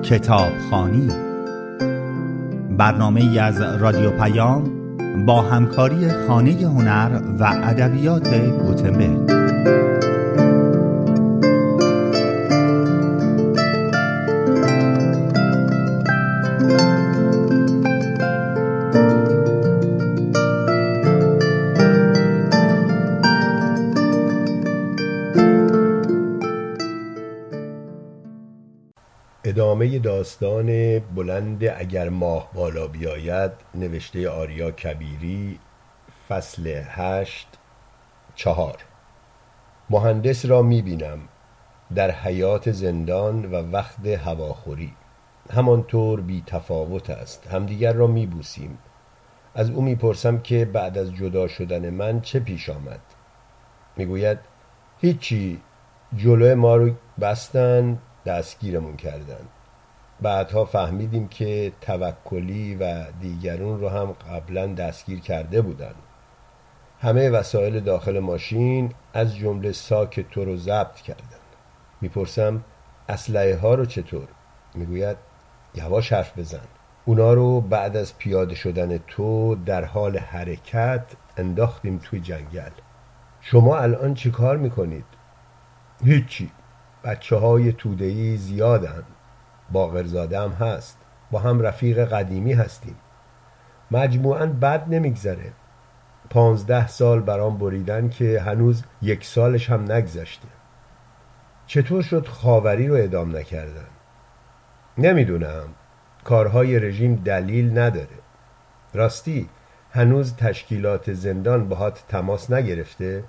کتابخوانی، برنامه‌ای از رادیو پیام با همکاری خانه هنر و ادبیات گوتنبرگ. ادامه داستان بلند اگر ماه بالا بیاید، نوشته آریا کبیری، فصل 8. 4. مهندس را میبینم در حیات زندان و وقت هواخوری. همانطور بی تفاوت است. همدیگر را میبوسیم. از او میپرسم که بعد از جدا شدن من چه پیش آمد. میگوید هیچی، جلوی ما رو بستن، دستگیرمون کردن. بعدها فهمیدیم که توکلی و دیگرون رو هم قبلا دستگیر کرده بودن. همه وسایل داخل ماشین از جمله ساک تو رو ضبط کردن. میپرسم اسلحه ها رو چطور؟ میگوید یواش حرف بزن. اونا رو بعد از پیاده شدن تو در حال حرکت انداختیم توی جنگل. شما الان چی کار میکنید؟ هیچی، بچه های توده‌ای زیادن، باقرزاده هم هست، با هم رفیق قدیمی هستیم. مجموعاً بد نمیگذره. 15 سال برام بریدن که هنوز 1 سالش هم نگذشته. چطور شد خاوری رو اعدام نکردن؟ نمیدونم، کارهای رژیم دلیل نداره. راستی هنوز تشکیلات زندان باهات تماس نگرفته؟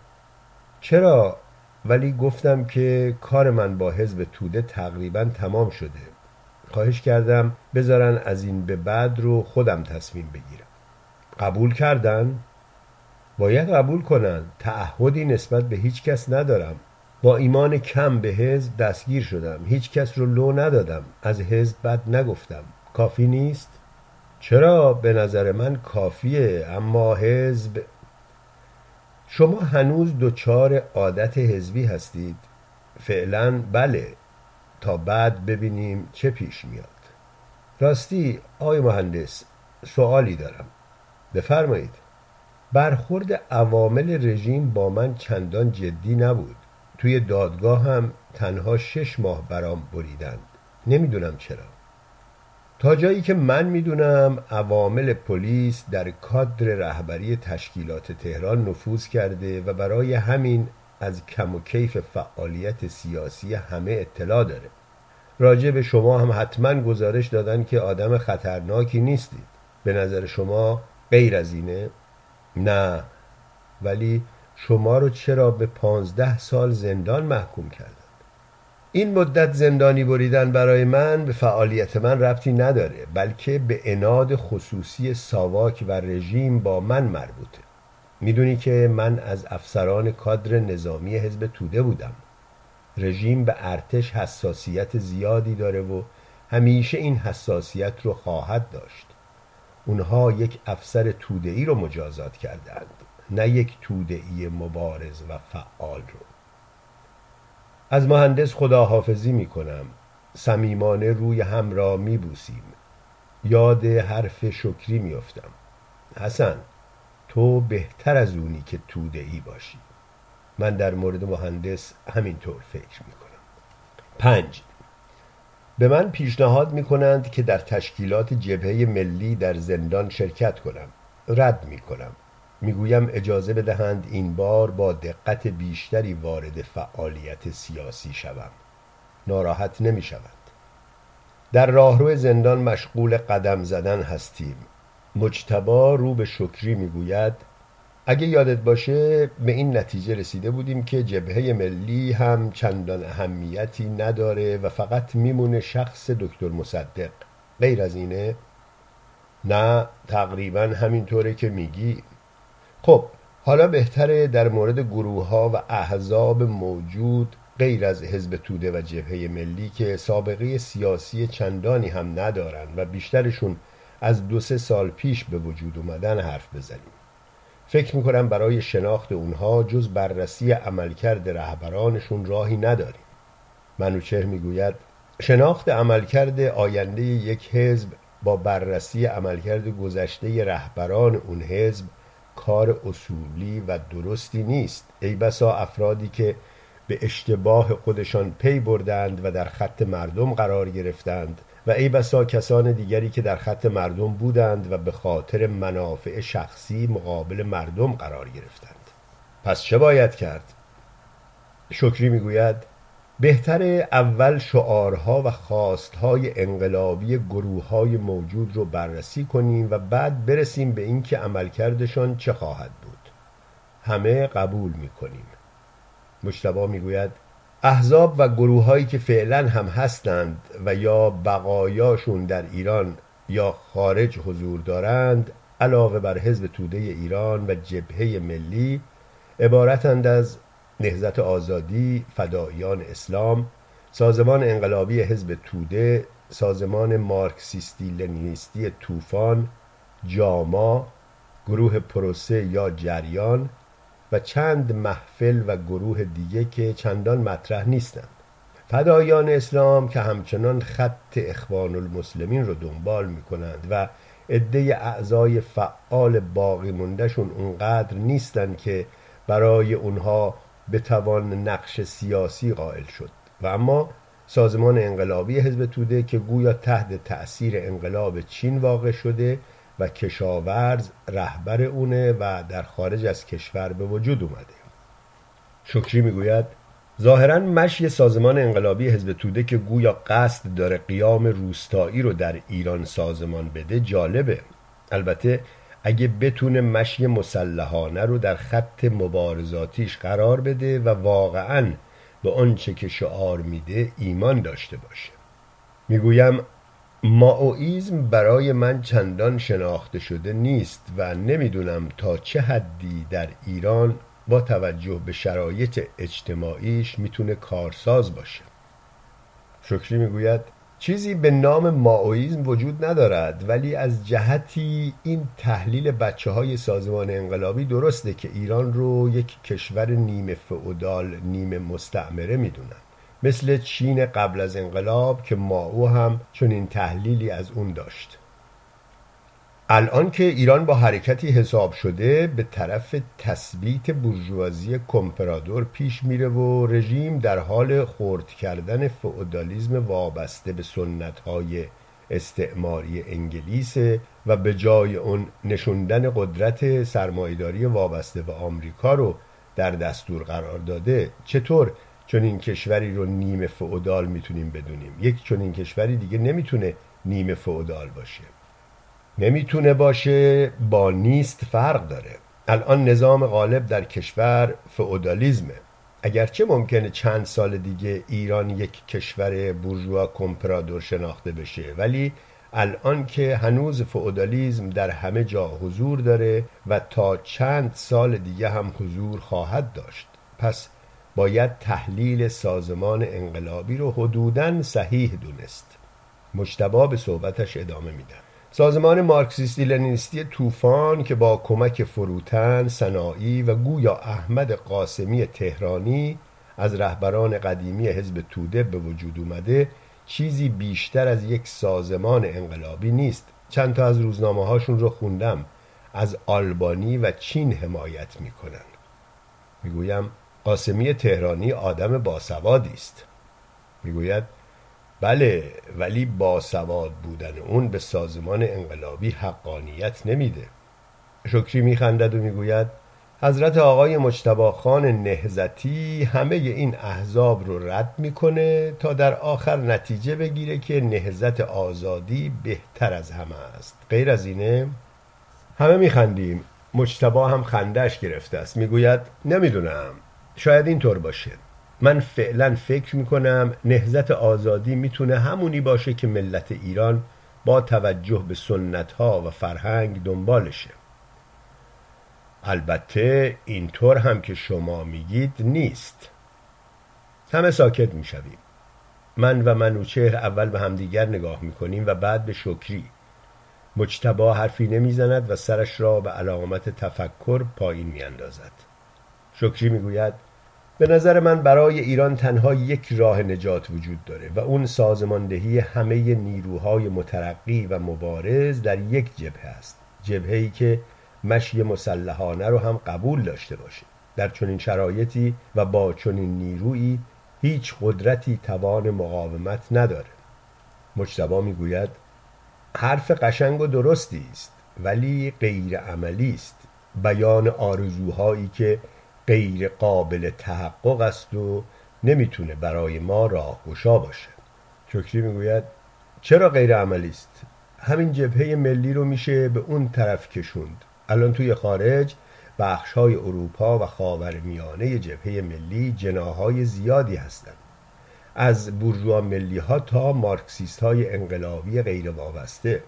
چرا؟ ولی گفتم که کار من با حزب توده تقریبا تمام شده. خواهش کردم بذارن از این به بعد رو خودم تصمیم بگیرم. قبول کردن؟ باید قبول کنن. تعهدی نسبت به هیچ کس ندارم. با ایمان کم به حزب دستگیر شدم. هیچ کس رو لو ندادم. از حزب بد نگفتم. کافی نیست؟ چرا؟ به نظر من کافیه، اما حزب... شما هنوز دچار عادت حزبی هستید؟ فعلا بله، تا بعد ببینیم چه پیش میاد. راستی آقای مهندس، سوالی دارم. بفرمایید. برخورد عوامل رژیم با من چندان جدی نبود. توی دادگاه هم تنها 6 ماه برام بریدند. نمیدونم چرا. تا جایی که من میدونم عوامل پلیس در کادر رهبری تشکیلات تهران نفوذ کرده و برای همین از کم و کیف فعالیت سیاسی همه اطلاع داره. راجع به شما هم حتما گزارش دادن که آدم خطرناکی نیستید. به نظر شما غیر از اینه؟ نه. ولی شما رو چرا به 15 سال زندان محکوم کردن؟ این مدت زندانی بریدن برای من به فعالیت من ربطی نداره، بلکه به عناد خصوصی ساواک و رژیم با من مربوطه. میدونی که من از افسران کادر نظامی حزب توده بودم. رژیم به ارتش حساسیت زیادی داره و همیشه این حساسیت رو خواهد داشت. اونها یک افسر توده‌ای رو مجازات کردند، نه یک توده‌ای مبارز و فعال رو. از مهندس خداحافظی میکنم. صمیمانه روی هم را میبوسیم. یاد حرف شکری میافتم. حسن، تو بهتر از اونی که توده‌ای باشی. من در مورد مهندس همینطور فکر میکنم. 5. به من پیشنهاد میکنند که در تشکیلات جبهه ملی در زندان شرکت کنم. رد میکنم. میگویم اجازه بدهند این بار با دقت بیشتری وارد فعالیت سیاسی شوم. ناراحت نمیشوند. در راهرو زندان مشغول قدم زدن هستیم. مجتبی رو به شکری میگوید اگه یادت باشه به این نتیجه رسیده بودیم که جبهه ملی هم چندان اهمیتی نداره و فقط میمونه شخص دکتر مصدق. غیر از اینه؟ نه، تقریبا همینطوره که میگی. خب حالا بهتره در مورد گروه ها و احزاب موجود غیر از حزب توده و جبهه ملی که سابقه سیاسی چندانی هم ندارن و بیشترشون از 2-3 سال پیش به وجود اومدن حرف بزنیم. فکر میکنم برای شناخت اونها جز بررسی عملکرد رهبرانشون راهی نداریم. منوچهر میگوید شناخت عملکرد آینده یک حزب با بررسی عملکرد گذشته رهبران اون حزب کار اصولی و درستی نیست. ای بسا افرادی که به اشتباه خودشان پی بردند و در خط مردم قرار گرفتند و ای بسا کسان دیگری که در خط مردم بودند و به خاطر منافع شخصی مقابل مردم قرار گرفتند. پس چه باید کرد؟ شکری میگوید بهتر اول شعارها و خواستهای انقلابی گروههای موجود رو بررسی کنیم و بعد برسیم به این که عملکردشان چه خواهد بود. همه قبول میکنیم. مجتبی میگوید احزاب و گروههایی که فعلا هم هستند و یا بقایاشون در ایران یا خارج حضور دارند علاوه بر حزب توده ایران و جبهه ملی عبارتند از نهضت آزادی، فداییان اسلام، سازمان انقلابی حزب توده، سازمان مارکسیستی لنینیستی طوفان، جاما، گروه پروسه یا جریان و چند محفل و گروه دیگه که چندان مطرح نیستند. فداییان اسلام که همچنان خط اخوان المسلمین رو دنبال میکنند و عده اعضای فعال باقی موندهشون اونقدر نیستن که برای اونها بتوان نقش سیاسی قائل شد و اما سازمان انقلابی حزب توده که گویا تحت تأثیر انقلاب چین واقع شده و کشاورز رهبر اونه و در خارج از کشور به وجود اومده. شکری میگوید ظاهراً مشی سازمان انقلابی حزب توده که گویا قصد داره قیام روستایی رو در ایران سازمان بده جالبه. البته اگه بتونه مشی مسلحانه رو در خط مبارزاتیش قرار بده و واقعاً به آنچه که شعار میده ایمان داشته باشه. میگویم مائوئیسم برای من چندان شناخته شده نیست و نمیدونم تا چه حدی در ایران با توجه به شرایط اجتماعیش میتونه کارساز باشه. شکری میگوید چیزی به نام مائوئیسم وجود ندارد، ولی از جهتی این تحلیل بچه‌های سازمان انقلابی درسته که ایران رو یک کشور نیمه فئودال نیمه مستعمره میدونن، مثل چین قبل از انقلاب که مائو هم چنین تحلیلی از اون داشت. الان که ایران با حرکتی حساب شده به طرف تثبیت بورژوازی کمپرادور پیش میره و رژیم در حال خرد کردن فئودالیسم وابسته به سنت‌های استعماری انگلیس و به جای اون نشوندن قدرت سرمایه‌داری وابسته به آمریکا رو در دستور قرار داده. چطور چنین کشوری رو نیمه فئودال میتونیم بدونیم؟ یک چنین کشوری دیگه نمیتونه نیمه فئودال باشه. نمیتونه باشه با نیست فرق داره. الان نظام غالب در کشور فئودالیسمه. اگرچه ممکنه چند سال دیگه ایران یک کشور بورژوا کمپرادور شناخته بشه، ولی الان که هنوز فئودالیسم در همه جا حضور داره و تا چند سال دیگه هم حضور خواهد داشت. پس باید تحلیل سازمان انقلابی رو حدوداً صحیح دونست. مجتبی به صحبتش ادامه میده. سازمان مارکسیستی لنینیستی طوفان که با کمک فروتن، سنایی و گویا احمد قاسمی تهرانی از رهبران قدیمی حزب توده به وجود اومده چیزی بیشتر از یک سازمان انقلابی نیست. چند تا از روزنامه هاشون رو خوندم، از آلبانی و چین حمایت میکنن. میگویم قاسمی تهرانی آدم باسوادی است. میگوید بله، ولی باسواد بودن اون به سازمان انقلابی حقانیت نمیده. شکری میخندد و میگوید حضرت آقای مجتبی خان نهضتی همه این احزاب رو رد میکنه تا در آخر نتیجه بگیره که نهضت آزادی بهتر از همه است. غیر از اینه؟ همه میخندیم. مجتبی هم خندش گرفته است. میگوید نمیدونم، شاید اینطور باشه. من فعلا فکر میکنم نهضت آزادی میتونه همونی باشه که ملت ایران با توجه به سنت‌ها و فرهنگ دنبالشه. البته اینطور هم که شما میگید نیست. همه ساکت میشویم. من و منوچهر اول به همدیگر نگاه میکنیم و بعد به شکری. مجتبی حرفی نمیزند و سرش را به علامت تفکر پایین میاندازد. شکری میگوید به نظر من برای ایران تنها یک راه نجات وجود داره و اون سازماندهی همه نیروهای مترقی و مبارز در یک جبهه است، جبهه‌ای که مشی مسلحانه رو هم قبول داشته باشه. در چنین شرایطی و با چنین نیرویی هیچ قدرتی توان مقاومت نداره. مجتبی میگوید حرف قشنگ و درستی است ولی غیر عملی است، بیان آرزوهایی که غیر قابل تحقق است و نمیتونه برای ما راهگشا باشه. شکری میگوید چرا غیر عملی است؟ همین جبهه ملی رو میشه به اون طرف کشوند. الان توی خارج بخش‌های اروپا و خاورمیانه جبهه ملی جناح‌های زیادی هستند، از بورژوا ملی‌ها تا مارکسیست‌های انقلابی غیر وابسته.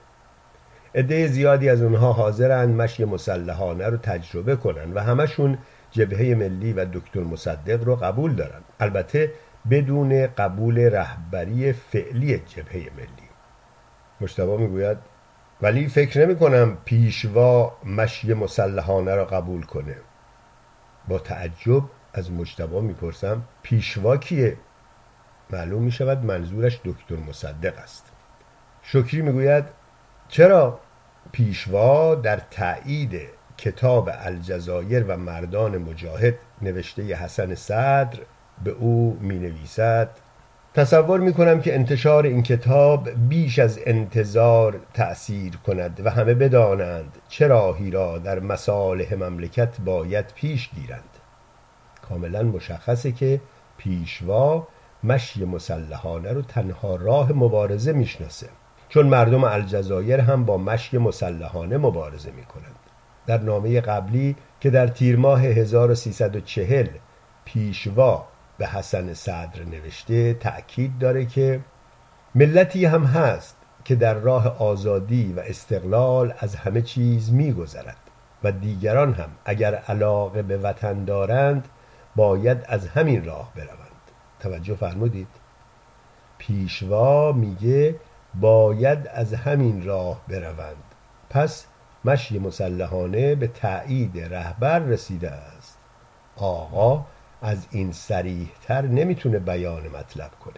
عده زیادی از اونها حاضرند مشی مسلحانه رو تجربه کنن و همشون جبهه ملی و دکتر مصدق رو قبول دارن، البته بدون قبول رهبری فعلی جبهه ملی. مجتبی میگوید ولی فکر نمی کنم پیشوا مشی مسلحانه را قبول کنه. با تعجب از مجتبی میپرسم پیشوا کیه؟ معلوم میشود منظورش دکتر مصدق است. شکری میگوید چرا؟ پیشوا در تأیید کتاب الجزایر و مردان مجاهد نوشته حسن صدر به او می نویسد تصور می کنم که انتشار این کتاب بیش از انتظار تأثیر کند و همه بدانند چه راهی را در مصالح مملکت باید پیش گیرند. کاملا مشخصه که پیشوا مشی مسلحانه رو تنها راه مبارزه میشناسه، چون مردم الجزایر هم با مشی مسلحانه مبارزه می کنند. در نامه قبلی که در تیر ماه 1340 پیشوا به حسن صدر نوشته تأکید داره که ملتی هم هست که در راه آزادی و استقلال از همه چیز می‌گذرد و دیگران هم اگر علاقه به وطن دارند باید از همین راه بروند. توجه فرمودید؟ پیشوا میگه باید از همین راه بروند. پس مشی مسلحانه به تأیید رهبر رسیده است. آقا از این صریح‌تر نمیتونه بیان مطلب کنه.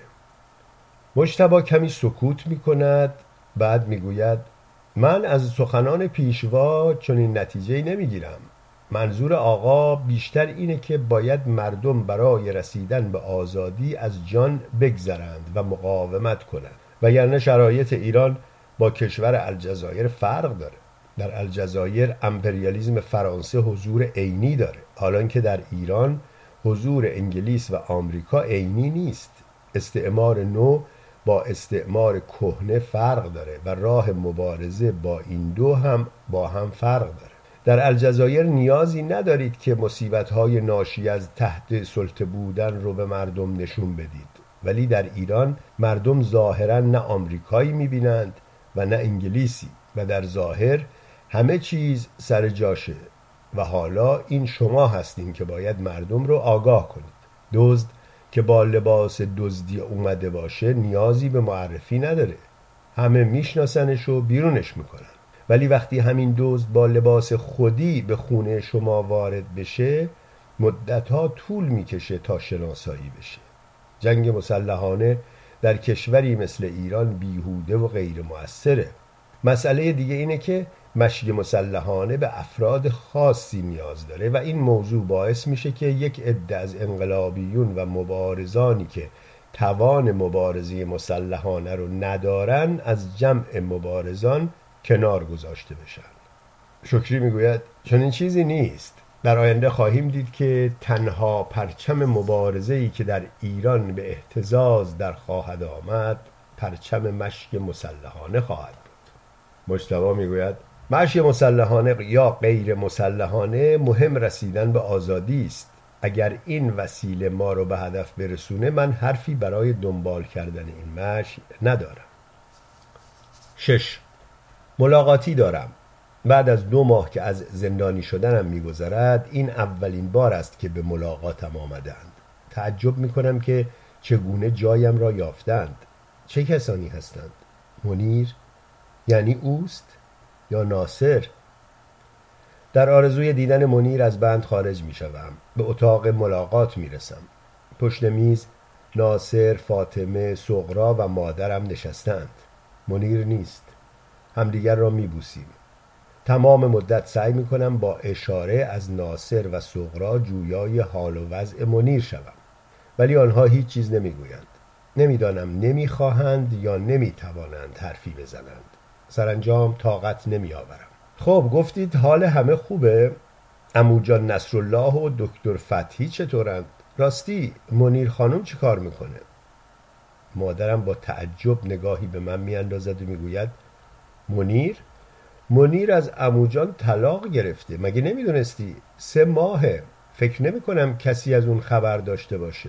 مجتبی کمی سکوت میکند، بعد میگوید من از سخنان پیشوا چنین نتیجه‌ای نمیگیرم. منظور آقا بیشتر اینه که باید مردم برای رسیدن به آزادی از جان بگذرند و مقاومت کنند، وگرنه شرایط ایران با کشور الجزایر فرق داره. در الجزایر امپریالیسم فرانسه حضور عینی داره، حالان که در ایران حضور انگلیس و آمریکا عینی نیست. استعمار نو با استعمار کهنه فرق داره و راه مبارزه با این دو هم با هم فرق داره. در الجزایر نیازی ندارید که مصیبت‌های ناشی از تحت سلطه بودن رو به مردم نشون بدید، ولی در ایران مردم ظاهراً نه آمریکایی می‌بینند و نه انگلیسی و در ظاهر همه چیز سر جاشه و حالا این شما هستین که باید مردم رو آگاه کنید. دزد که با لباس دزدی اومده باشه نیازی به معرفی نداره، همه میشناسنش و بیرونش میکنن. ولی وقتی همین دزد با لباس خودی به خونه شما وارد بشه مدتها طول میکشه تا شناسایی بشه. جنگ مسلحانه در کشوری مثل ایران بیهوده و غیر مؤثره. مسئله دیگه اینه که مشی مسلحانه به افراد خاصی نیاز داره و این موضوع باعث میشه که یک عده از انقلابیون و مبارزانی که توان مبارزه مسلحانه رو ندارن از جمع مبارزان کنار گذاشته بشن. شکری میگوید چون این چیزی نیست. در آینده خواهیم دید که تنها پرچم مبارزه‌ای که در ایران به اهتزاز در خواهد آمد پرچم مشی مسلحانه خواهد بود. مجتبی میگوید مشی مسلحانه یا غیر مسلحانه مهم رسیدن به آزادی است. اگر این وسیله ما رو به هدف برسونه من حرفی برای دنبال کردن این مشی ندارم. 6. ملاقاتی دارم. بعد از 2 ماه که از زندانی شدنم میگذرد این اولین بار است که به ملاقاتم آمدند. تعجب میکنم که چگونه جایم را یافتند. چه کسانی هستند؟ منیر؟ یعنی اوست؟ یا ناصر؟ در آرزوی دیدن منیر از بند خارج می شوم. به اتاق ملاقات می رسم. پشت میز ناصر، فاطمه، سغرا و مادرم نشستند. منیر نیست. همدیگر را می بوسیم. تمام مدت سعی می کنم با اشاره از ناصر و سغرا جویای حال و وضع منیر شوم، ولی آنها هیچ چیز نمی گویند. نمیدانم نمی خواهند یا نمی توانند حرفی بزنند. سرانجام طاقت نمی آورم. خب گفتید حال همه خوبه؟ عمو جان نصرالله و دکتر فتحی چطورند؟ راستی منیر خانم چه کار میکنه؟ مادرم با تعجب نگاهی به من میاندازد و میگوید منیر از عمو جان طلاق گرفته. مگه نمیدونستی؟ 3 ماهه. فکر نمی کنم کسی از اون خبر داشته باشه.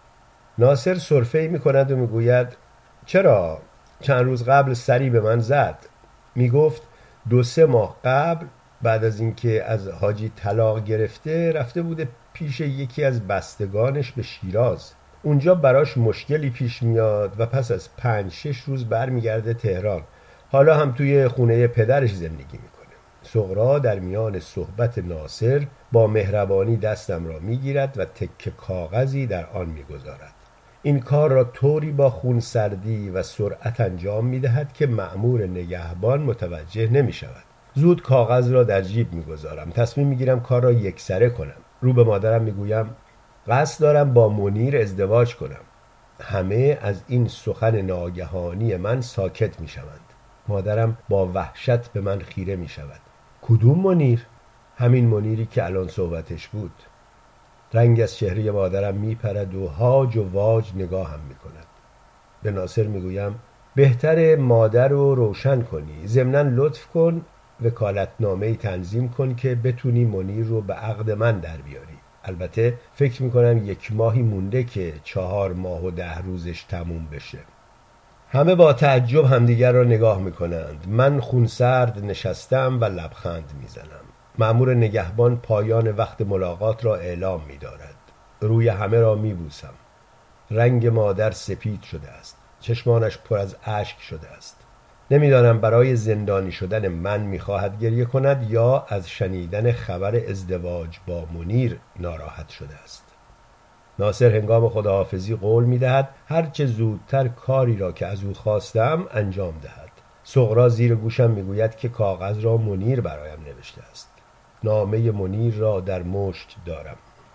ناصر سرفه‌ای میکند و میگوید چرا؟ چند روز قبل سری به من زد. میگفت 2-3 ماه قبل بعد از اینکه از حاجی طلاق گرفته رفته بوده پیش یکی از بستگانش به شیراز. اونجا براش مشکلی پیش میاد و پس از 5-6 روز برمیگرده تهران. حالا هم توی خونه پدرش زندگی میکنه. سغرا در میان صحبت ناصر با مهربانی دستم را میگیرد و تکه کاغذی در آن میگذارد. این کار را طوری با خونسردی و سرعت انجام میدهد که مأمور نگهبان متوجه نمیشود. زود کاغذ را در جیب میگذارم. تصمیم میگیرم کار را یکسره کنم. رو به مادرم میگویم قصد دارم با منیر ازدواج کنم. همه از این سخن ناگهانی من ساکت میشوند. مادرم با وحشت به من خیره میشود. کدوم منیر؟ همین منیری که الان صحبتش بود. رنگ از چهره مادرم میپرد و هاج و واج نگاهم میکند. به ناصر میگویم بهتر مادر رو روشن کنی. ضمناً لطف کن وکالتنامه‌ای تنظیم کن که بتونی منیر رو به عقد من در بیاری. البته فکر میکنم 1 ماهی مونده که 4 ماه و 10 روزش تموم بشه. همه با تعجب همدیگر را نگاه میکنند. من خونسرد نشستم و لبخند میزنم. مأمور نگهبان پایان وقت ملاقات را اعلام می‌دارد. روی همه را می‌بوسم. رنگ مادر سپید شده است. چشمانش پر از اشک شده است. نمی‌دانم برای زندانی شدن من می‌خواهد گریه کند یا از شنیدن خبر ازدواج با منیر ناراحت شده است. ناصر هنگام خداحافظی قول می‌دهد هر چه زودتر کاری را که از او خواستم انجام دهد. سغرا زیر گوشم می‌گوید که کاغذ را منیر برایم نوشته است. نامه منیر را در مشت دارم.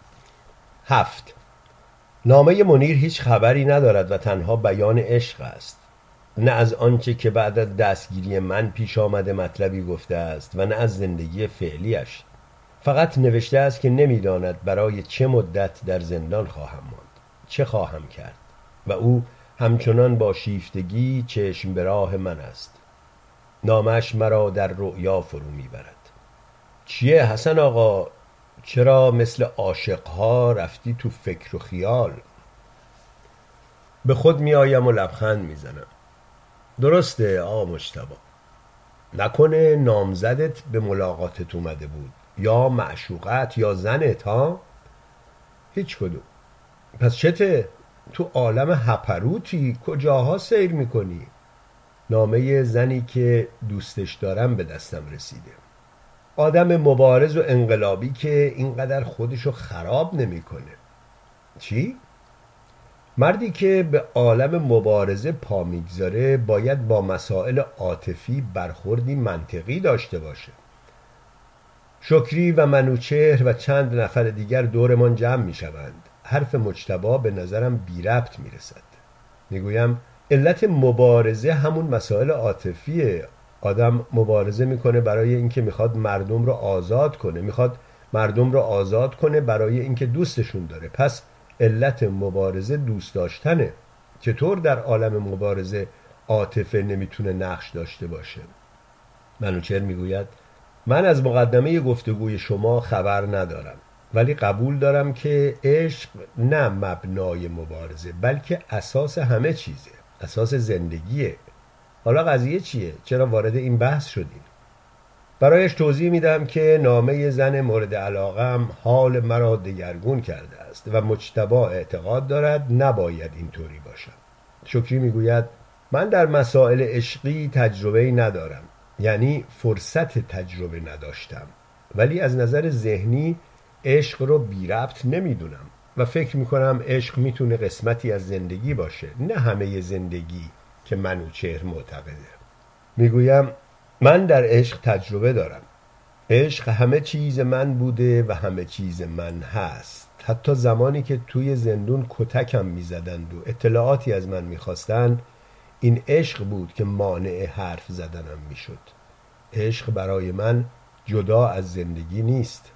7. نامه منیر هیچ خبری ندارد و تنها بیان عشق است. نه از آنچه که بعد از دستگیری من پیش آمده مطلبی گفته است و نه از زندگی فعلیش. فقط نوشته است که نمیداند برای چه مدت در زندان خواهم ماند، چه خواهم کرد، و او همچنان با شیفتگی چشم به راه من است. نامش مرا در رؤیا فرو میبرد. چیه حسن آقا؟ چرا مثل عاشقها رفتی تو فکر و خیال؟ به خود می آیم و لبخند می زنم. درسته آقا مجتبی. نکنه نامزدت به ملاقاتت اومده بود یا معشوقت یا زنت ها؟ هیچ کدوم. پس چته؟ تو عالم هپروتی کجاها سیر می کنی؟ نامه زنی که دوستش دارم به دستم رسیده. آدم مبارز و انقلابی که اینقدر خودشو خراب نمیکنه. چی؟ مردی که به عالم مبارزه پا میگذاره باید با مسائل عاطفی برخوردی منطقی داشته باشه. شکری و منوچهر و چند نفر دیگر دورمان جمع میشوند. حرف مجتبی به نظرم بی ربط میرسد. میگویم علت مبارزه همون مسائل عاطفیه. آدم مبارزه میکنه برای اینکه میخواد مردم رو آزاد کنه، میخواد مردم رو آزاد کنه برای اینکه دوستشون داره. پس علت مبارزه دوست داشتنه. چطور در عالم مبارزه عاطفه نمیتونه نقش داشته باشه؟ منوچهر میگوید من از مقدمه گفتگوی شما خبر ندارم، ولی قبول دارم که عشق نه مبنای مبارزه بلکه اساس همه چیزه، اساس زندگیه. حالا قضیه چیه؟ چرا وارد این بحث شدیم؟ برایش توضیح میدم که نامه زن مورد علاقم حال مرا دگرگون کرده است و مجتبی اعتقاد دارد نباید اینطوری باشم. شکری میگوید من در مسائل عشقی تجربه‌ای ندارم، یعنی فرصت تجربه نداشتم، ولی از نظر ذهنی عشق رو بی ربط نمیدونم و فکر میکنم عشق میتونه قسمتی از زندگی باشه، نه همه زندگی که منوچهر معتقده. میگویم من در عشق تجربه دارم. عشق همه چیز من بوده و همه چیز من هست. حتی زمانی که توی زندون کتکم میزدند و اطلاعاتی از من میخواستند، این عشق بود که مانع حرف زدنم میشد. عشق برای من جدا از زندگی نیست.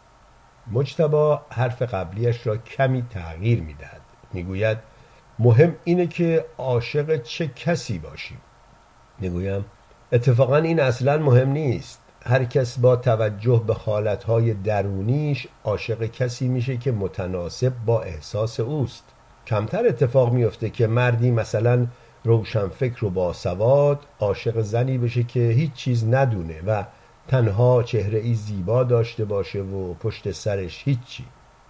مجتبی حرف قبلیش را کمی تغییر میدهد. میگوید مهم اینه که عاشق چه کسی باشیم. میگویم اتفاقا این اصلا مهم نیست. هر کس با توجه به حالتهای درونیش عاشق کسی میشه که متناسب با احساس اوست. کمتر اتفاق میفته که مردی مثلا روشنفکر و باسواد عاشق زنی بشه که هیچ چیز ندونه و تنها چهره ای زیبا داشته باشه و پشت سرش هیچی.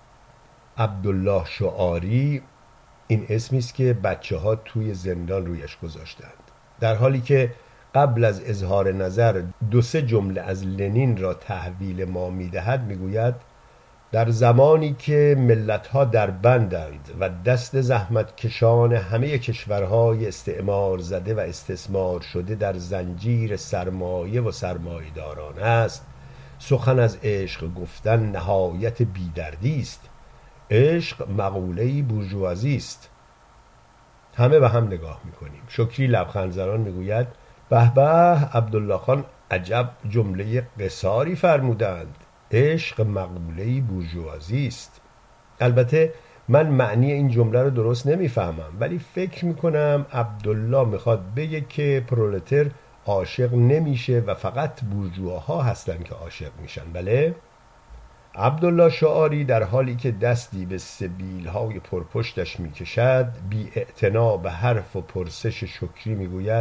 عبدالله شعاری این اسمی است که بچه‌ها توی زندان رویش گذاشتند، در حالی که قبل از اظهار نظر 2-3 جمله از لنین را تحویل ما میدهد. میگوید در زمانی که ملت‌ها در بندند و دست زحمت کشان همه کشورهای استعمار زده و استثمار شده در زنجیر سرمایه و سرمایه‌داران است، سخن از عشق گفتن نهایت بیدردی است. عشق مقوله‌ای بورژوازی است. همه به هم نگاه میکنیم. شکری لبخند زنان میگوید به به عبدالله خان عجب جمله قصاری فرمودند. عشق مقوله‌ای بورژوازی است. البته من معنی این جمله رو درست نمیفهمم، ولی فکر میکنم عبدالله میخواد بگه که پرولتر عاشق نمیشه و فقط بورژواها هستن که عاشق میشن. بله؟ عبدالله شعاری در حالی که دستی به سبیل‌های پرپشتش میکشد، بی اعتنا به حرف و پرسش شکری میگوید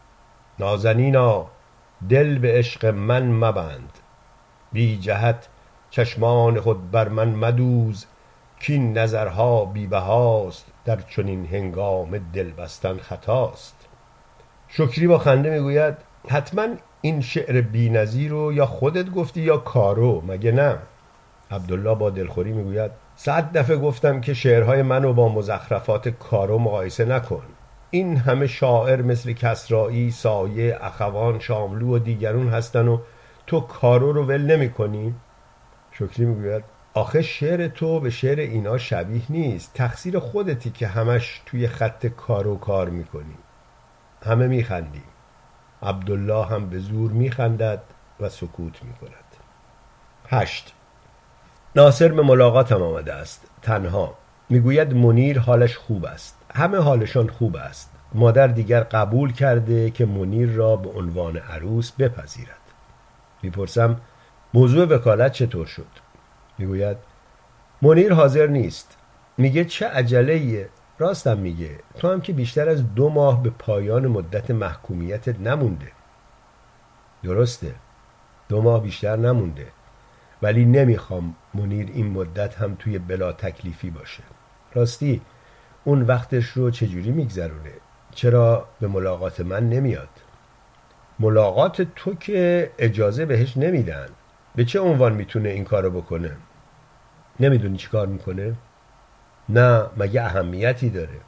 نازنینا دل به عشق من مبند، بی جهت چشمان خود بر من مدوز، کین نظرها بی بهاست، در چنین هنگام دل بستن خطاست. شکری با خنده میگوید حتما این شعر بی‌نظیر رو یا خودت گفتی یا کارو، مگه نه؟ عبدالله با دلخوری میگوید 100 دفعه گفتم که شعرهای منو با مزخرفات کارو مقایسه نکن. این همه شاعر مثل کسرایی، سایه، اخوان، شاملو و دیگرون هستن و تو کارو رو ول نمی کنی؟ شکری میگوید آخه شعر تو به شعر اینا شبیه نیست. تقصیر خودتی که همش توی خط کارو کار میکنی. همه میخندیم. عبدالله هم به زور میخندد و سکوت میکند. 8. ناصر به ملاقاتم آمده است، تنها. میگوید منیر حالش خوب است. همه حالشان خوب است. مادر دیگر قبول کرده که منیر را به عنوان عروس بپذیرد. میپرسم موضوع وکالت چطور شد؟ میگوید منیر حاضر نیست. میگه چه عجله‌ایه. راستم میگه. تو هم که بیشتر از 2 ماه به پایان مدت محکومیتت نمونده. درسته 2 ماه بیشتر نمونده، ولی نمیخوام منیر این مدت هم توی بلا تکلیفی باشه. راستی اون وقتش رو چجوری میگذرونه؟ چرا به ملاقات من نمیاد؟ ملاقات تو که اجازه بهش نمیدن. به چه عنوان میتونه این کارو بکنه؟ نمیدونی چی کار میکنه؟ نه مگه اهمیتی داره؟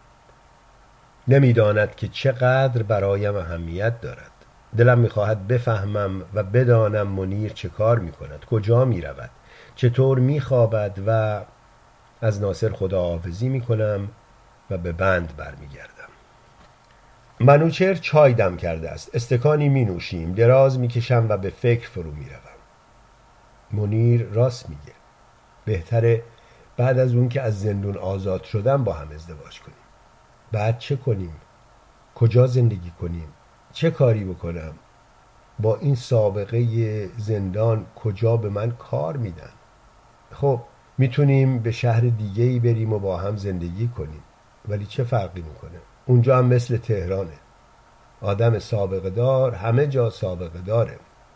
نمیداند که چقدر برایم اهمیت دارد. دلم میخواهد بفهمم و بدانم منیر چه کار میکند، کجا میرود، چطور میخوابد و از ناصر خداحافظی میکنم و به بند برمیگردم. منوچهر چای دم کرده است. استکانی می نوشیم. دراز میکشم و به فکر فرو میروم. منیر راست میگه. بهتره بعد از اون که از زندون آزاد شدم با هم ازدواج کنیم. بعد چه کنیم؟ کجا زندگی کنیم؟ چه کاری بکنم؟ با این سابقه زندان کجا به من کار میدن؟ خب میتونیم به شهر دیگه‌ای بریم و با هم زندگی کنیم، ولی چه فرقی میکنه؟ اونجا هم مثل تهرانه. آدم سابقه دار همه جا سابقه داره.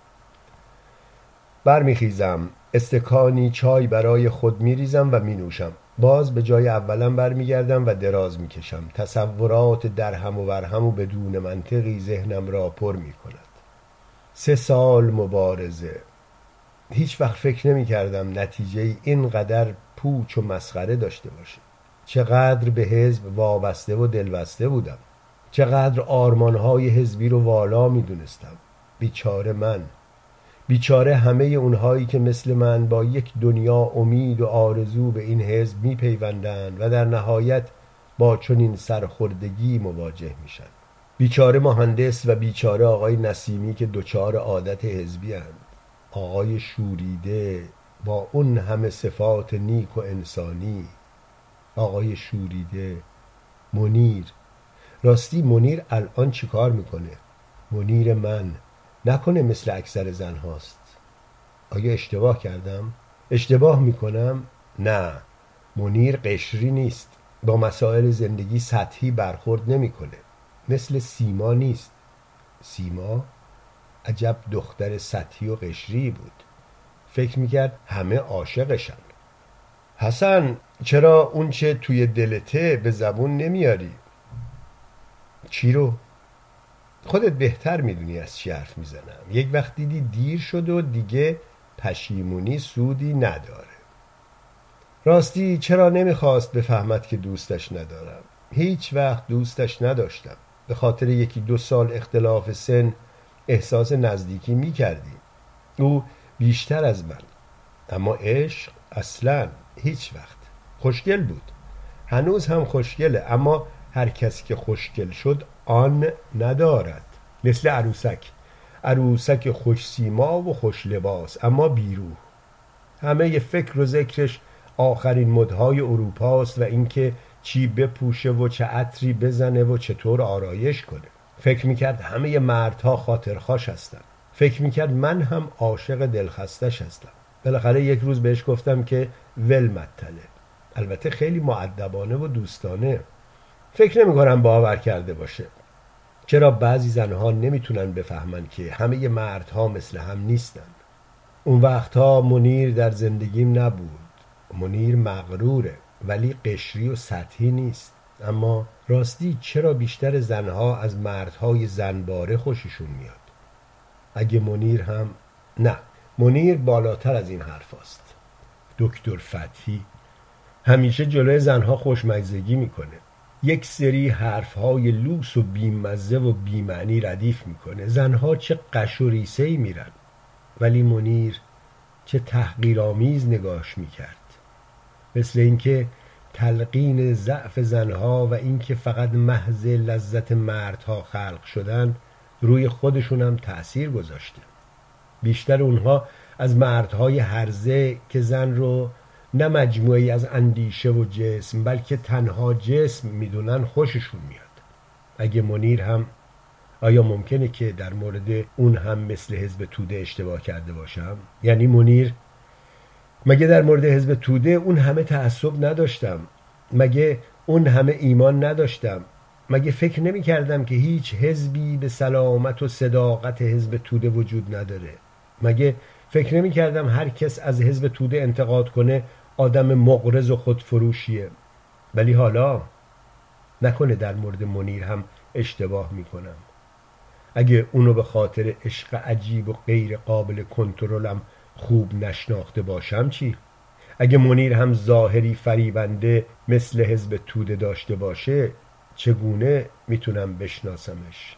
برمیخیزم، استکانی چای برای خود میریزم و مینوشم. باز به جای اولم برمیگردم و دراز میکشم. تصورات درهم و برهم و بدون منطقی ذهنم را پر میکند. 3 سال مبارزه. هیچ وقت فکر نمی کردم نتیجه اینقدر پوچ و مسخره داشته باشه. چقدر به حزب وابسته و دلبسته بودم. چقدر آرمانهای حزبی رو والا می دونستم. بیچاره من، بیچاره همه اونهایی که مثل من با یک دنیا امید و آرزو به این حزب می پیوندن و در نهایت با چنین سرخوردگی مواجه میشن. بیچاره مهندس و بیچاره آقای نسیمی که دچار عادت حزبی اند. آقای شوریده با اون همه صفات نیک و انسانی. آقای شوریده، منیر. راستی منیر الان چی کار میکنه؟ منیر من نکنه مثل اکثر زن هاست. آیا اشتباه کردم؟ اشتباه میکنم؟ نه، منیر قشری نیست. با مسائل زندگی سطحی برخورد نمیکنه. مثل سیما نیست. سیما عجب دختر سطحی و قشری بود. فکر میکرد همه عاشقشن. حسن، چرا اون چه توی دلته به زبون نمیاری؟ چی رو؟ خودت بهتر میدونی از چی حرف میزنم. یک وقت دیدی دیر شد و دیگه پشیمونی سودی نداره. راستی چرا نمیخواست بفهمد که دوستش ندارم؟ هیچ وقت دوستش نداشتم. به خاطر 1-2 سال اختلاف سن احساس نزدیکی میکردیم. او بیشتر از من. اما عشق اصلا هیچ وقت. خوشگل بود، هنوز هم خوشگله، اما هر کسی که خوشگل شد آن ندارد. مثل عروسک خوش سیما و خوش لباس اما بیروح. همه فکر و ذکرش آخرین مدهای اروپاست و اینکه چی بپوشه و چه عطری بزنه و چطور آرایش کنه. فکر میکرد همه مردها خاطرخواش هستن. فکر میکرد من هم عاشق دلخستش هستم. بالاخره یک روز بهش گفتم که ول مطلع. البته خیلی مؤدبانه و دوستانه. فکر نمیکنم باور کرده باشه. چرا بعضی زنها نمیتونن بفهمن که همه مردها مثل هم نیستن. اون وقتها منیر در زندگیم نبود. منیر مغروره ولی قشری و سطحی نیست. اما راستی چرا بیشتر زنها از مردهای زنباره خوششون میاد؟ اگه منیر هم نه، منیر بالاتر از این حرف است. دکتر فتحی همیشه جلوی زنها خوشمزگی میکنه. یک سری حرفهای لوس و بیمزه و بیمعنی ردیف میکنه. زنها چه قش و ریسه‌ای میرن. ولی منیر چه تحقیرآمیز نگاش میکرد. مثل اینکه تلقین ضعف زنها و اینکه فقط محض لذت مردها خلق شدن روی خودشون هم تأثیر گذاشته. بیشتر اونها از مردهای هرزه که زن رو نه مجموعی از اندیشه و جسم بلکه تنها جسم میدونن خوششون میاد. اگه منیر هم، آیا ممکنه که در مورد اون هم مثل حزب توده اشتباه کرده باشم؟ یعنی منیر، مگه در مورد حزب توده اون همه تعصب نداشتم؟ مگه اون همه ایمان نداشتم؟ مگه فکر نمی کردم که هیچ حزبی به سلامت و صداقت حزب توده وجود نداره؟ مگه فکر نمی کردم هر کس از حزب توده انتقاد کنه آدم مغرض و خودفروشیه؟ ولی حالا نکنه در مورد منیر هم اشتباه می کنم. اگه اونو به خاطر عشق عجیب و غیر قابل کنترلم خوب نشناخته باشم چی؟ اگه منیر هم ظاهری فریبنده مثل حزب توده داشته باشه چگونه میتونم بشناسمش؟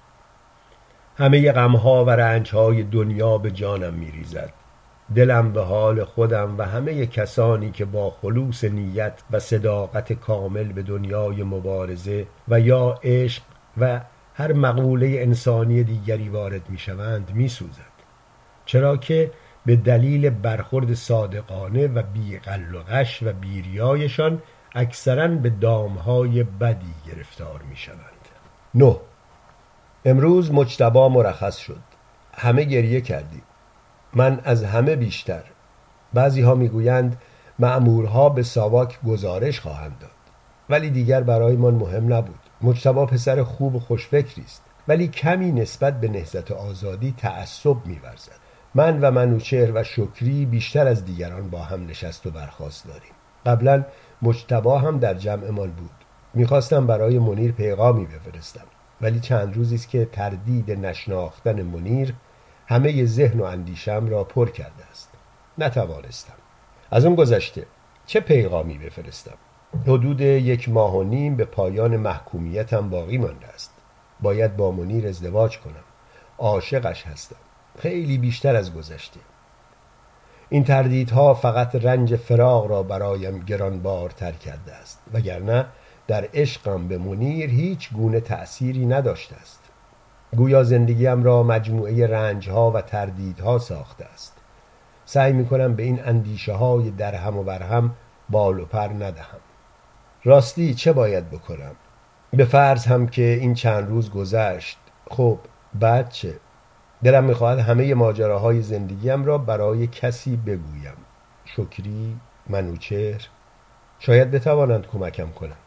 همه غمها و رنجهای دنیا به جانم میریزد. دلم به حال خودم و همه کسانی که با خلوص نیت و صداقت کامل به دنیای مبارزه و یا عشق و هر مقوله انسانی دیگری وارد میشوند میسوزد. چرا که به دلیل برخورد صادقانه و بی غل و غش و بی ریایشان اکثراً به دامهای بدی گرفتار میشوند. 9. امروز مجتبی مرخص شد. همه گریه کردیم. من از همه بیشتر. بعضی ها میگویند مأمورها به ساواک گزارش خواهند داد. ولی دیگر برایمان مهم نبود. مجتبی پسر خوب و خوشفکری است، ولی کمی نسبت به نهضت آزادی تعصب می‌ورزد. من و منوچهر و شکری بیشتر از دیگران با هم نشست و برخاست داریم. قبلا مجتبی هم در جمعمان بود. میخواستم برای منیر پیغامی بفرستم، ولی چند روزی است که تردید نشناختن منیر همه ذهن و اندیشم را پر کرده است. نتوانستم. از اون گذشته چه پیغامی بفرستم؟ حدود 1.5 ماه به پایان محکومیتم باقی مانده است. باید با منیر ازدواج کنم. عاشقش هستم، خیلی بیشتر از گذشته. این تردیدها فقط رنج فراق را برایم گرانبارتر کرده است، وگرنه در عشقم به منیر هیچ گونه تأثیری نداشته است. گویا زندگیم را مجموعه رنجها و تردیدها ساخته است. سعی میکنم به این اندیشه های درهم و برهم بال و پر ندهم. راستی چه باید بکنم؟ به فرض هم که این چند روز گذشت، خب بعد چه؟ دلم میخواهد همه ماجراهای زندگیم را برای کسی بگویم. شکری، منوچهر، شاید بتوانند کمکم کنند.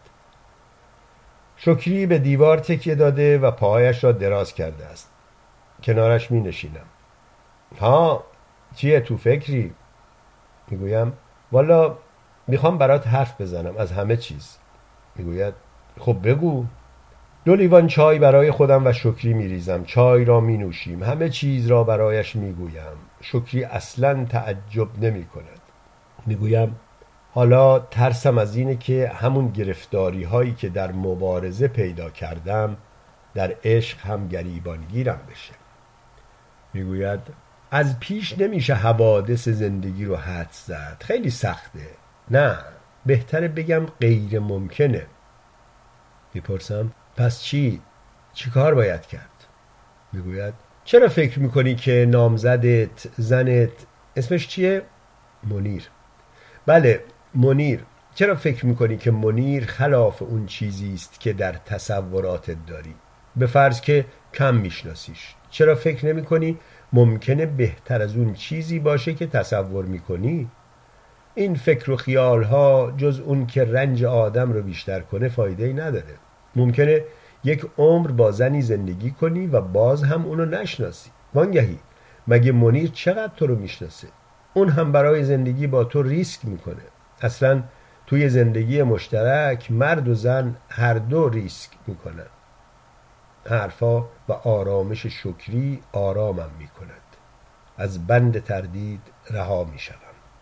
شکری به دیوار تکیه داده و پاهایش را دراز کرده است. کنارش می نشینم. ها، چیه، تو فکری؟ میگویم والا میخوام برات حرف بزنم از همه چیز. میگوید خب بگو. 2 لیوان چای برای خودم و شکری میریزم. چای را می نوشیم. همه چیز را برایش میگویم. شکری اصلاً تعجب نمی کند. میگویم حالا ترسم از اینه که همون گرفتاری هایی که در مبارزه پیدا کردم در عشق هم گریبانگیرم بشه. میگوید از پیش نمیشه حوادث زندگی رو حدس زد، خیلی سخته. نه، بهتره بگم غیر ممکنه. میپرسم پس چی کار باید کرد؟ میگوید چرا فکر میکنی که نامزدت، زنت، اسمش چیه؟ منیر. بله، منیر. چرا فکر میکنی که منیر خلاف اون چیزی است که در تصوراتت داری؟ به فرض که کم میشناسیش، چرا فکر نمیکنی ممکنه بهتر از اون چیزی باشه که تصور میکنی؟ این فکر و خیالها جز اون که رنج آدم رو بیشتر کنه فایده‌ای نداره. ممکنه 1 عمر با زنی زندگی کنی و باز هم اونو نشناسی. وانگهی مگه منیر چقدر تو رو میشناسه؟ اون هم برای زندگی با تو ریسک میکنه. اصلا توی زندگی مشترک مرد و زن هر دو ریسک میکنن. حرفا و آرامش شکری آرامم میکند. از بند تردید رها میشوم.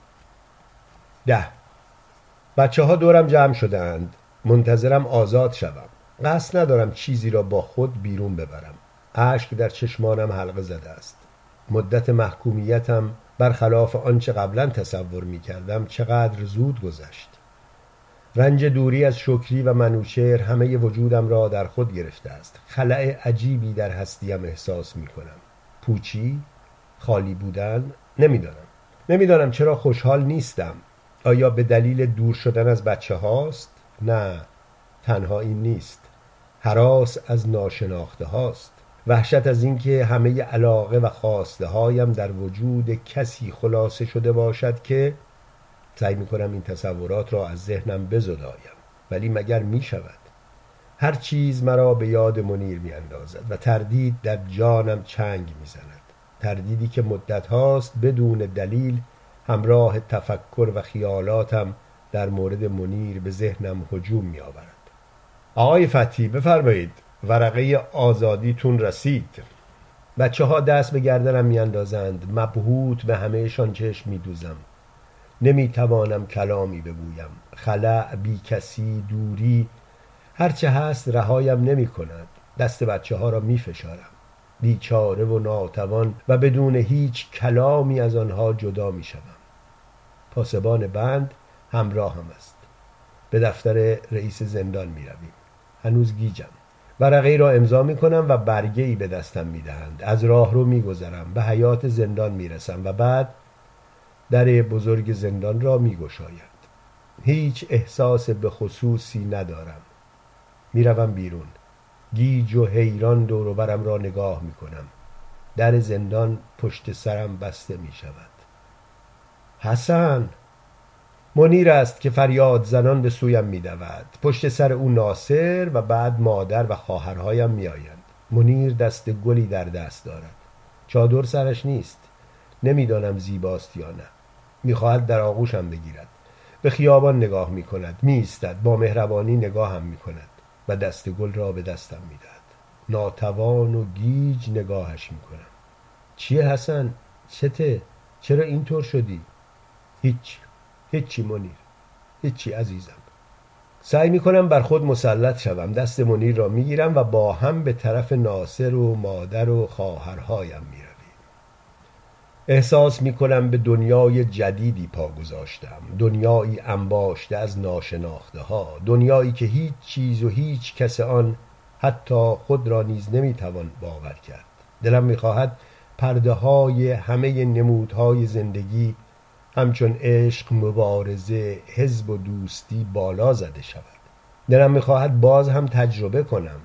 10. بچه ها دورم جمع شدند. منتظرم آزاد شوم. قصد ندارم چیزی را با خود بیرون ببرم. اشک در چشمانم حلقه زده است. مدت محکومیتم برخلاف آنچه قبلا تصور می کردم چقدر زود گذشت. رنج دوری از شکری و منوچهر همه وجودم را در خود گرفته است. خلأ عجیبی در هستیم احساس می کنم. پوچی؟ خالی بودن؟ نمیدانم چرا خوشحال نیستم. آیا به دلیل دور شدن از بچه هاست؟ نه، تنها این نیست. هراس از ناشناخته هاست. وحشت از اینکه همه علاقه و خواسته هایم در وجود کسی خلاصه شده باشد که سعی میکنم این تصورات را از ذهنم بزدایم، ولی مگر می شود؟ هر چیز مرا به یاد منیر می اندازد و تردید در جانم چنگ می زند. تردیدی که مدت هاست بدون دلیل همراه تفکر و خیالاتم در مورد منیر به ذهنم هجوم می آورد. آقای فتحی بفرمایید، ورقه آزادیتون رسید. بچه ها دست به گردنم می اندازند. مبهوت به همهشان چشم می دوزم. نمی توانم کلامی بگویم. خلأ، بی کسی، دوری، هرچه هست رهایم نمی کند. دست بچه ها را می فشارم. بیچاره و ناتوان و بدون هیچ کلامی از آنها جدا می شوم. پاسبان بند همراه هم است. به دفتر رئیس زندان می رویم. هنوز گیجم. ورقه‌ای را امضا می کنم و برگه‌ای به دستم می دهند. از راه رو می گذرم. به حیاط زندان می رسم و بعد در بزرگ زندان را می گشاید. هیچ احساس به خصوصی ندارم. می روم بیرون. گیج و حیران دور و برم را نگاه می کنم. در زندان پشت سرم بسته می شود. حسن! منیر است که فریاد زنان به سویم می دود. پشت سر او ناصر و بعد مادر و خواهرهایم می آیند. منیر دست گلی در دست دارد. چادر سرش نیست. نمیدانم زیباست یا نه. می خواهد در آغوشم بگیرد. به خیابان نگاه می کند. می ایستد. با مهربانی نگاهم می کند و دست گل را به دستم می دهد. ناتوان و گیج نگاهش می کنم. چیه حسن؟ چته؟ چرا اینطور شدی؟ هیچی منیر، هیچی عزیزم. سعی میکنم بر خود مسلط شوم. دست منیر را میگیرم و با هم به طرف ناصر و مادر و خواهرهایم میرویم. احساس میکنم به دنیای جدیدی پا گذاشتم، دنیایی انباشته از ناشناخته ها، دنیایی که هیچ چیز و هیچ کس آن حتی خود را نیز نمیتوان باور کرد. دلم میخواهد پرده های همه نمودهای زندگی همچون عشق، مبارزه، حزب و دوستی بالا زده شود. دلم میخواهد باز هم تجربه کنم،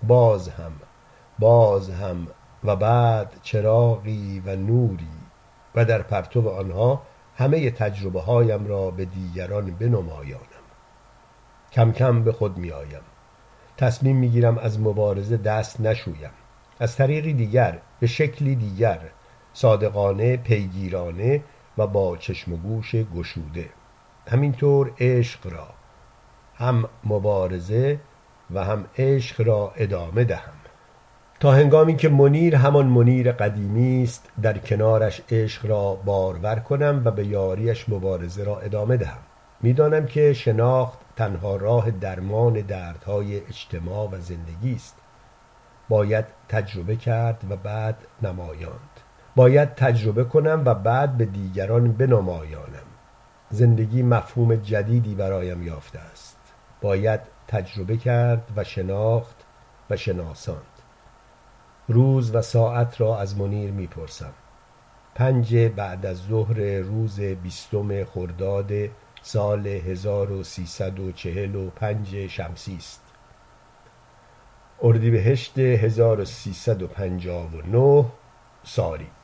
باز هم و بعد چراغی و نوری و در پرتو آنها همه تجربه هایم را به دیگران بنمایانم. کم کم به خود می آیم. تصمیم می گیرم از مبارزه دست نشویم. از طریقی دیگر، به شکلی دیگر، صادقانه، پیگیرانه و با چشم و گوش گشوده. همینطور عشق را، هم مبارزه و هم عشق را ادامه دهم تا هنگامی که منیر همان منیر قدیمی است در کنارش عشق را بارور کنم و به یاریش مبارزه را ادامه دهم. میدانم که شناخت تنها راه درمان دردهای اجتماع و زندگی است. باید تجربه کرد و بعد نمایاند. باید تجربه کنم و بعد به دیگران بنمایانم. زندگی مفهوم جدیدی برایم یافته است. باید تجربه کرد و شناخت و شناساند. روز و ساعت را از منیر میپرسم. 5 بعد از ظهر روز 20 خرداد سال 1345 شمسی است. اردیبهشت 1359 ساری.